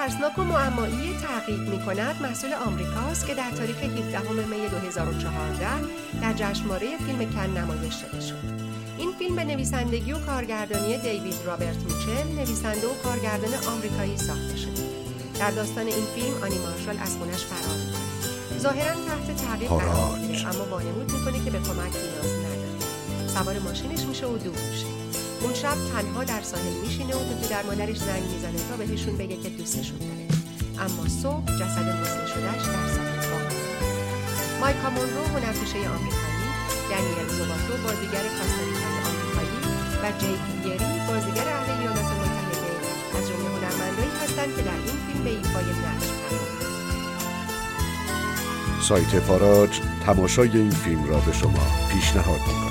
ترسناک و معمایی تعقیب می‌کند محصول آمریکاست که در تاریخ 17 می 2014 در جشنواره فیلم کن نمایش داده شد. این فیلم به نویسندگی و کارگردانی دیوید رابرت میچل، نویسنده و کارگردان آمریکایی ساخته شده. در داستان این فیلم آنی مارشال از خونش فرار می‌کند. ظاهراً تحت تعقیب قرار می‌گیره، اما وانمود می‌کنه که به کمک نیاز نداره. سوار ماشینش میشه و دور میشه. اون شب تنها در ساحل میشینه و به پدر مادرش زنگ میزنه تا بهشون بگه که دوستشون داره. اما صبح جسد مسته شده‌اش در ساحل واقع میشه. مایکا مونرو هنرپیشه آمریکایی، دنیل زوباتو بازیگر کاستاریکایی آمریکایی و جیک بیری بازیگر اهل ایالات متحده از جمله هنرمندایی هستند که در این فیلم به ایفای نقش پرداختند. سایت فاراج تماشای این فیلم را به شما پیشنهاد می‌کند.